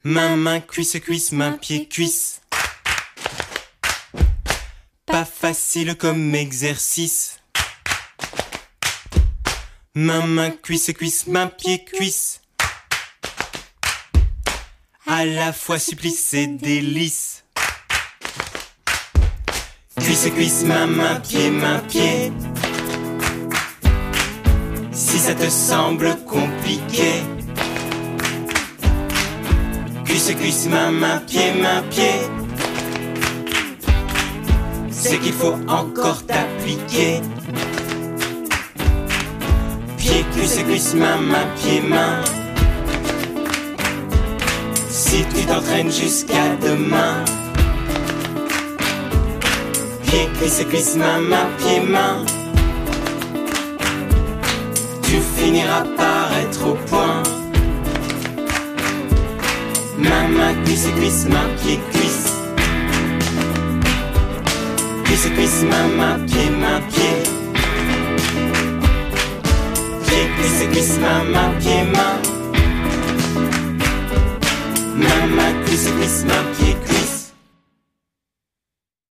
Main, cuisse, cuisse, main, pied, cuisse. Pas facile comme exercice. Main, cuisse, cuisse, main, pied, cuisse. À la fois supplice et délice. Cuisse, cuisse, main, pied. Si ça te semble compliqué. Cuisse, cuisse, main, pied. C'est qu'il faut encore t'appliquer. Pied, cuisse, main, pied, main. Si tu t'entraînes jusqu'à demain. Pied, cuisse, main, pied, main. Tu finiras par être au point. Main, cuisse, main, pied, cuisse. Cuisse, main, pied. Pied, cuisse, main, pied, main. Main, cuisse, main, pied, cuisse.